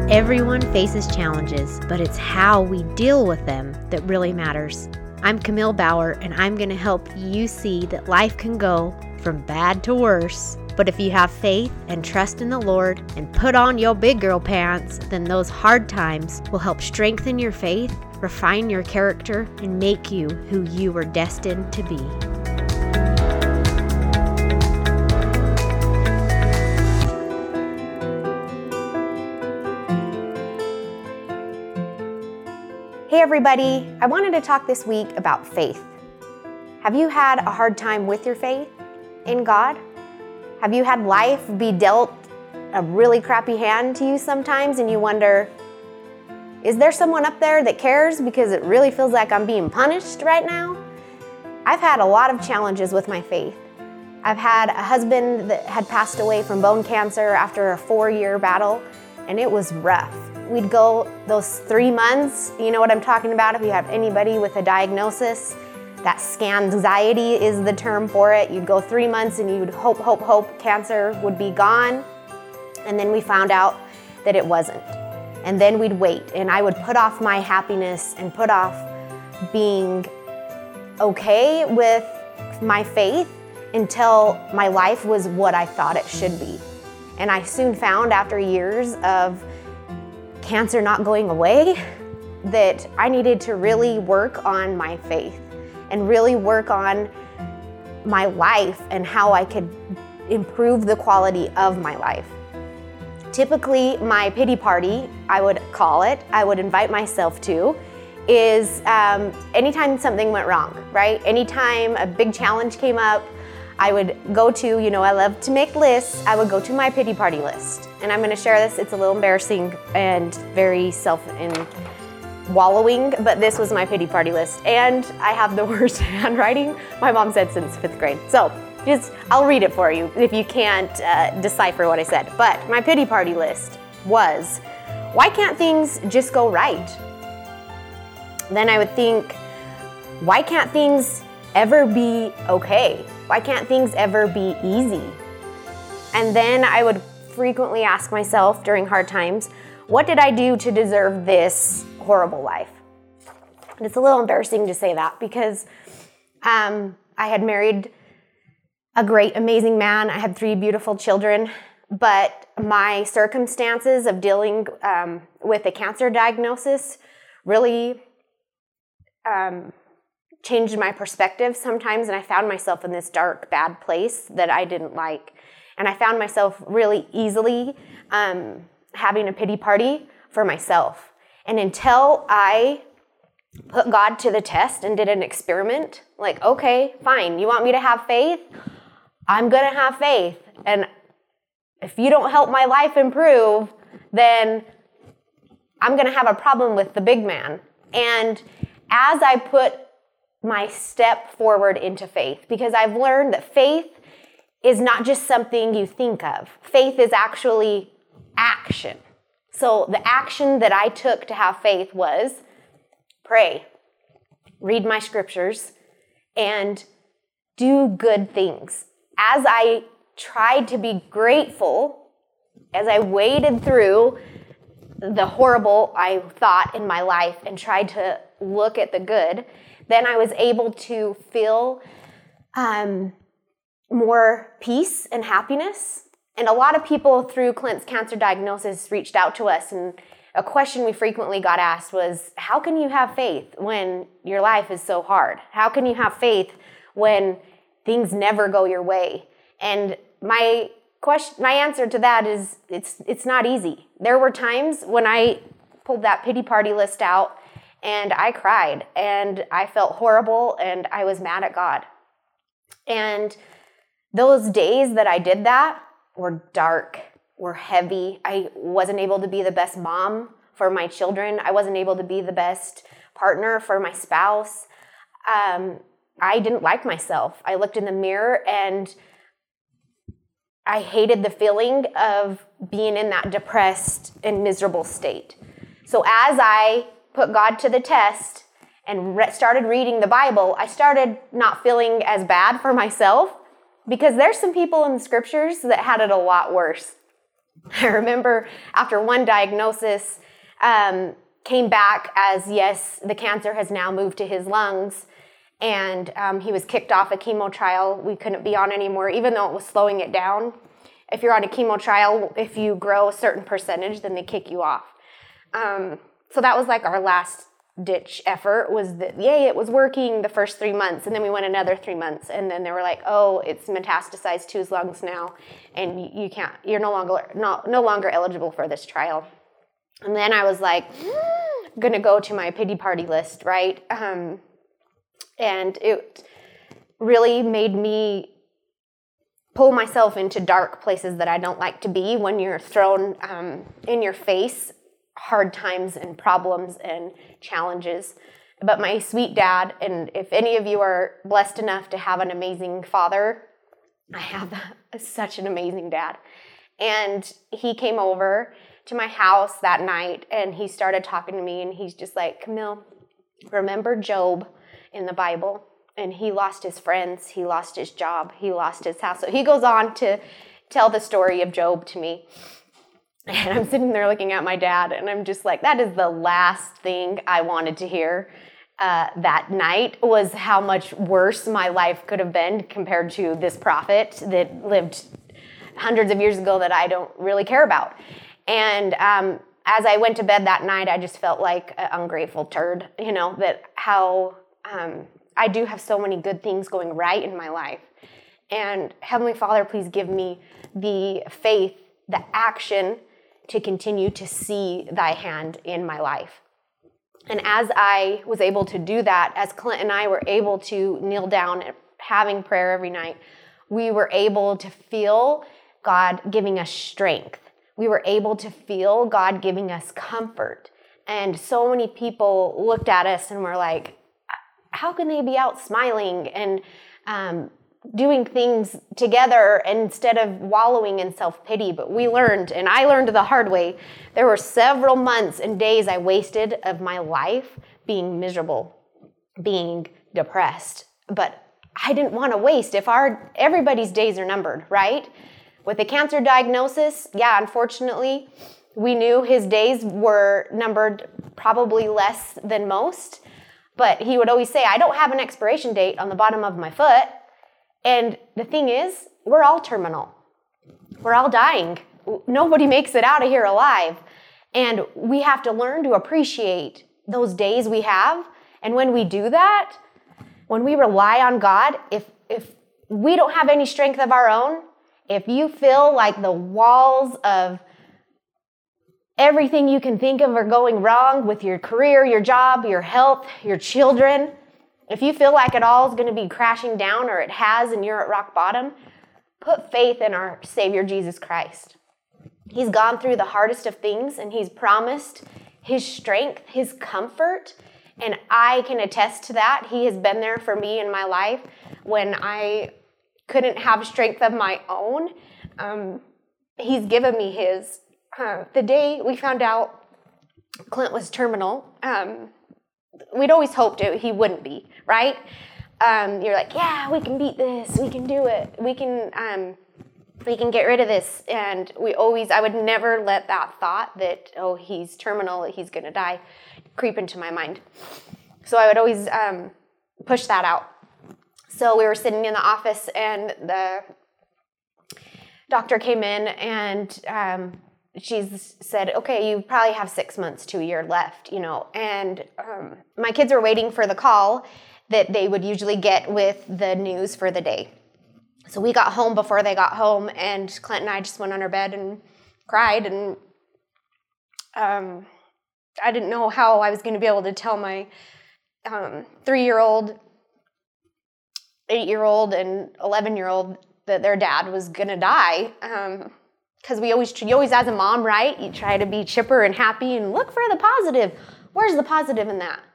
Everyone faces challenges, but it's how we deal with them that really matters. I'm Camille Bauer, and I'm going to help you see that life can go from bad to worse. But if you have faith and trust in the Lord and put on your big girl pants, then those hard times will help strengthen your faith, refine your character, and make you who you were destined to be. Hey everybody, I wanted to talk this week about faith. Have you had a hard time with your faith in God? Have you had life be dealt a really crappy hand to you sometimes and you wonder, is there someone up there that cares because it really feels like I'm being punished right now? I've had a lot of challenges with my faith. I've had a husband that had passed away from bone cancer after a 4-year battle, and it was rough. We'd go those 3 months, you know what I'm talking about if you have anybody with a diagnosis. That scanxiety is the term for it. You'd go 3 months and you'd hope cancer would be gone. And then we found out that it wasn't. And then we'd wait, and I would put off my happiness and put off being okay with my faith until my life was what I thought it should be. And I soon found after years of cancer not going away that I needed to really work on my faith and really work on my life and how I could improve the quality of my life. Typically, my pity party, I would call it, I would invite myself to, is anytime something went wrong, right? Anytime a big challenge came up, I would go to, I love to make lists, I would go to my pity party list. And I'm gonna share this, it's a little embarrassing and very wallowing, but this was my pity party list. And I have the worst handwriting, my mom said, since 5th grade. So I'll read it for you if you can't decipher what I said. But my pity party list was, why can't things just go right? Then I would think, why can't things ever be okay? Why can't things ever be easy? And then I would frequently ask myself during hard times, what did I do to deserve this horrible life? And it's a little embarrassing to say that because I had married a great, amazing man. I had 3 beautiful children, but my circumstances of dealing with a cancer diagnosis really changed my perspective sometimes, and I found myself in this dark, bad place that I didn't like. And I found myself really easily having a pity party for myself. And until I put God to the test and did an experiment, like, okay, fine, you want me to have faith? I'm gonna have faith. And if you don't help my life improve, then I'm gonna have a problem with the big man. And as I put my step forward into faith, because I've learned that faith is not just something you think of. Faith is actually action. So the action that I took to have faith was pray, read my scriptures, and do good things. As I tried to be grateful, as I waded through the horrible I thought in my life and tried to look at the good, then I was able to feel more peace and happiness. And a lot of people through Clint's cancer diagnosis reached out to us, and a question we frequently got asked was, how can you have faith when your life is so hard? How can you have faith when things never go your way? And my answer to that is it's not easy. There were times when I pulled that pity party list out and I cried and I felt horrible and I was mad at God. And those days that I did that were dark, were heavy. I wasn't able to be the best mom for my children. I wasn't able to be the best partner for my spouse. I didn't like myself. I looked in the mirror and I hated the feeling of being in that depressed and miserable state. So as I put God to the test and started reading the Bible, I started not feeling as bad for myself, because there's some people in the scriptures that had it a lot worse. I remember after one diagnosis, came back as, yes, the cancer has now moved to his lungs, and he was kicked off a chemo trial. We couldn't be on anymore, even though it was slowing it down. If you're on a chemo trial, if you grow a certain percentage, then they kick you off. So that was like our last ditch effort, was that, yay, it was working the first 3 months, and then we went another 3 months, and then they were like, oh, it's metastasized to his lungs now, and you're no longer eligible for this trial. And then I was like, I'm gonna go to my pity party list, right? And it really made me pull myself into dark places that I don't like to be when you're thrown in your face hard times and problems and challenges. But my sweet dad, and if any of you are blessed enough to have an amazing father, I have such an amazing dad. And he came over to my house that night, and he started talking to me, and he's just like, Camille, remember Job in the Bible? And he lost his friends, he lost his job, he lost his house. So he goes on to tell the story of Job to me. And I'm sitting there looking at my dad, and I'm just like, that is the last thing I wanted to hear that night, was how much worse my life could have been compared to this prophet that lived hundreds of years ago that I don't really care about. And as I went to bed that night, I just felt like an ungrateful turd, that how I do have so many good things going right in my life. And Heavenly Father, please give me the faith, the action to continue to see thy hand in my life. And as I was able to do that, as Clint and I were able to kneel down and having prayer every night, we were able to feel God giving us strength. We were able to feel God giving us comfort. And so many people looked at us and were like, how can they be out smiling and doing things together instead of wallowing in self-pity? But we learned, and I learned the hard way, there were several months and days I wasted of my life being miserable, being depressed. But I didn't want to waste. Everybody's days are numbered, right? With a cancer diagnosis, yeah, unfortunately, we knew his days were numbered probably less than most. But he would always say, I don't have an expiration date on the bottom of my foot. And the thing is, we're all terminal. We're all dying. Nobody makes it out of here alive. And we have to learn to appreciate those days we have. And when we do that, when we rely on God, if we don't have any strength of our own, if you feel like the walls of everything you can think of are going wrong with your career, your job, your health, your children, if you feel like it all is going to be crashing down, or it has, and you're at rock bottom, put faith in our Savior Jesus Christ. He's gone through the hardest of things, and he's promised his strength, his comfort, and I can attest to that. He has been there for me in my life when I couldn't have strength of my own. He's given me his. The day we found out Clint was terminal, we'd always hoped he wouldn't be, right? You're like, yeah, we can beat this, we can do it, we can get rid of this. And I would never let that thought that, oh, he's terminal, he's gonna die, creep into my mind. So I would always push that out. So we were sitting in the office, and the doctor came in, and she said, okay, you probably have 6 months to a year left, and my kids were waiting for the call that they would usually get with the news for the day. So we got home before they got home, and Clint and I just went on our bed and cried, and I didn't know how I was going to be able to tell my 3-year-old, 8-year-old, and 11-year-old that their dad was going to die. Because you always, as a mom, right, you try to be chipper and happy and look for the positive. Where's the positive in that?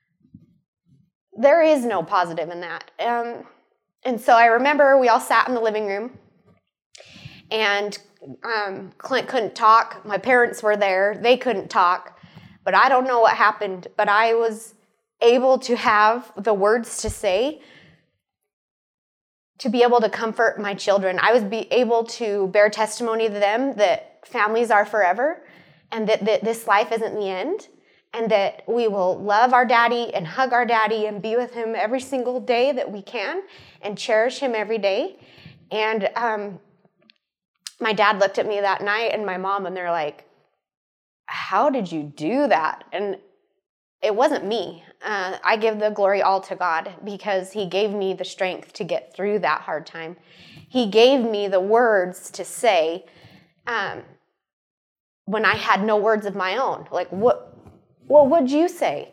There is no positive in that. And so I remember we all sat in the living room, and Clint couldn't talk. My parents were there. They couldn't talk. But I don't know what happened, but I was able to have the words to say, to be able to comfort my children. I was able to bear testimony to them that that families are forever and that this life isn't the end, and that we will love our daddy and hug our daddy and be with him every single day that we can and cherish him every day. And my dad looked at me that night and my mom, and they're like, how did you do that? And it wasn't me. I give the glory all to God, because he gave me the strength to get through that hard time. He gave me the words to say when I had no words of my own. Like, what would you say?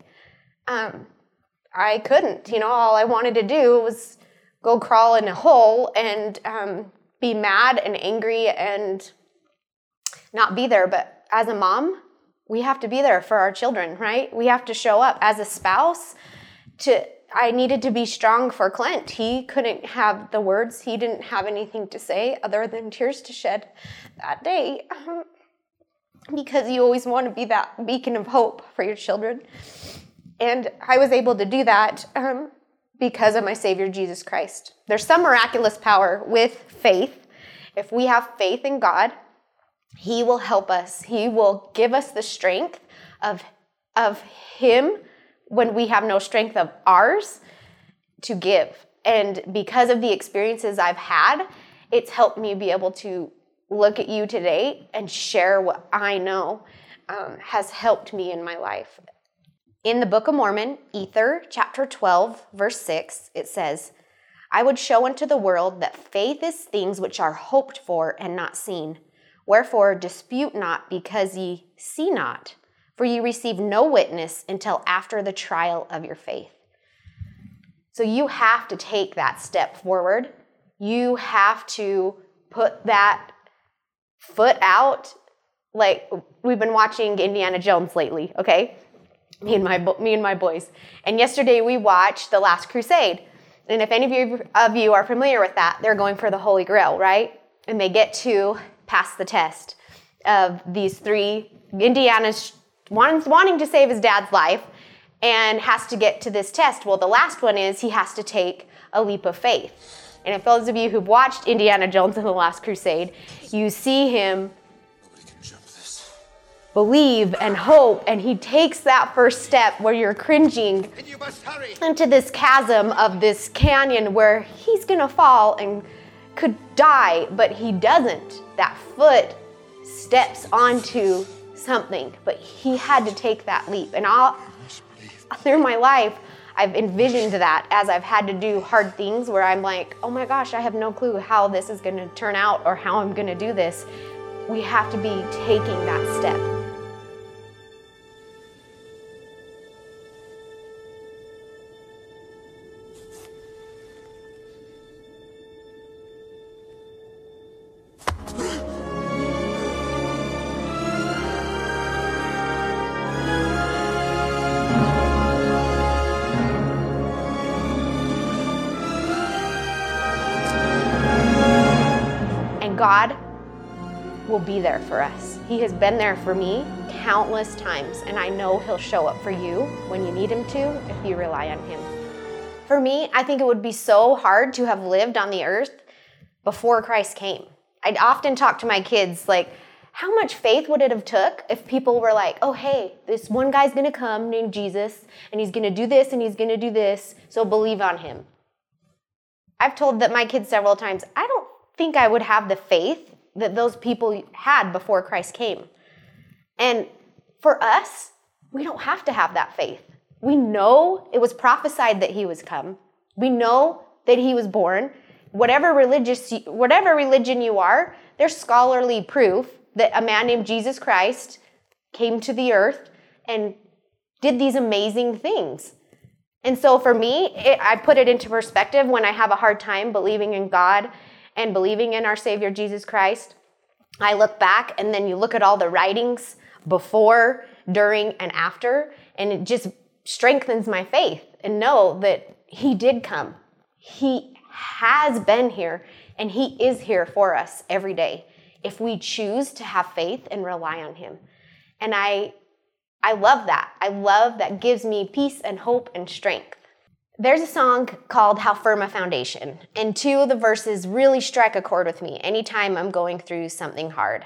I couldn't. All I wanted to do was go crawl in a hole and be mad and angry and not be there. But as a mom, we have to be there for our children, right? We have to show up. As a spouse, I needed to be strong for Clint. He couldn't have the words. He didn't have anything to say other than tears to shed that day, because you always want to be that beacon of hope for your children. And I was able to do that because of my Savior, Jesus Christ. There's some miraculous power with faith. If we have faith in God, he will help us. He will give us the strength of him when we have no strength of ours to give. And because of the experiences I've had, it's helped me be able to look at you today and share what I know has helped me in my life. In the Book of Mormon, Ether, chapter 12, verse 6, it says, I would show unto the world that faith is things which are hoped for and not seen. Wherefore dispute not, because ye see not, for ye receive no witness until after the trial of your faith. So you have to take that step forward. You have to put that foot out. Like, we've been watching Indiana Jones lately, okay? Me and my boys. And yesterday we watched The Last Crusade. And if any of you are familiar with that, they're going for the Holy Grail, right? And they get to pass the test of these three. Indiana's wanting to save his dad's life and has to get to this test. Well, the last one is he has to take a leap of faith. And if those of you who've watched Indiana Jones and The Last Crusade, you see him believe and hope, and he takes that first step where you're cringing into this chasm of this canyon where he's gonna fall and could die, but he doesn't. That foot steps onto something, but he had to take that leap. And through my life, I've envisioned that as I've had to do hard things where I'm like, oh my gosh, I have no clue how this is gonna turn out or how I'm gonna do this. We have to be taking that step. God will be there for us. He has been there for me countless times, and I know he'll show up for you when you need him to if you rely on him. For me, I think it would be so hard to have lived on the earth before Christ came. I'd often talk to my kids, like, how much faith would it have took if people were like, oh, hey, this one guy's going to come named Jesus, and he's going to do this, and he's going to do this, so believe on him. I've told that my kids several times, I don't think I would have the faith that those people had before Christ came. And for us, we don't have to have that faith. We know it was prophesied that he was come. We know that he was born. Whatever religion you are, there's scholarly proof that a man named Jesus Christ came to the earth and did these amazing things. And so for me, I put it into perspective when I have a hard time believing in God and believing in our Savior, Jesus Christ. I look back, and then you look at all the writings before, during, and after, and it just strengthens my faith and know that he did come. He has been here, and he is here for us every day if we choose to have faith and rely on him. And I love that. I love that gives me peace and hope and strength. There's a song called How Firm a Foundation, and two of the verses really strike a chord with me anytime I'm going through something hard.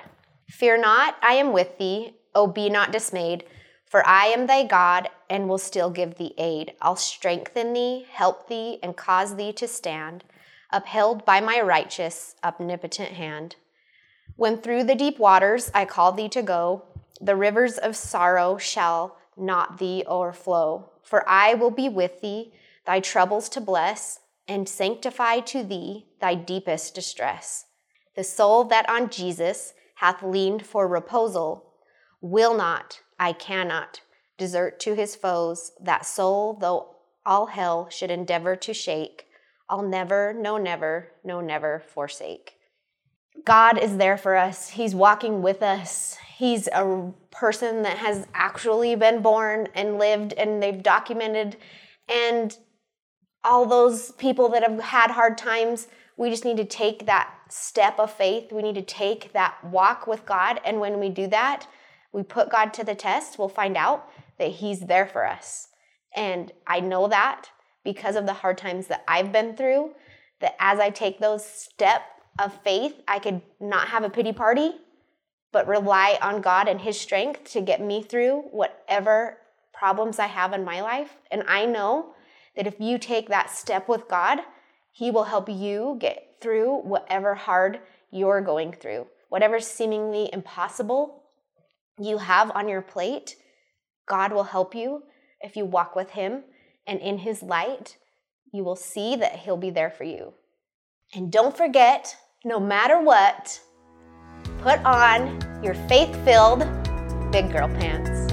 Fear not, I am with thee. O be not dismayed, for I am thy God, and will still give thee aid. I'll strengthen thee, help thee, and cause thee to stand, upheld by my righteous, omnipotent hand. When through the deep waters I call thee to go, the rivers of sorrow shall not thee o'erflow. For I will be with thee, thy troubles to bless, and sanctify to thee thy deepest distress. The soul that on Jesus hath leaned for reposal will not, I cannot, desert to his foes. That soul, though all hell should endeavor to shake, I'll never, no never, no never forsake. God is there for us. He's walking with us. He's a person that has actually been born and lived, and they've documented. And all those people that have had hard times, we just need to take that step of faith. We need to take that walk with God. And when we do that, we put God to the test, we'll find out that he's there for us. And I know that because of the hard times that I've been through, that as I take those steps of faith, I could not have a pity party, but rely on God and his strength to get me through whatever problems I have in my life. And I know that if you take that step with God, he will help you get through whatever hard you're going through. Whatever seemingly impossible you have on your plate, God will help you if you walk with him, and in his light, you will see that he'll be there for you. And don't forget, no matter what, put on your faith-filled big girl pants.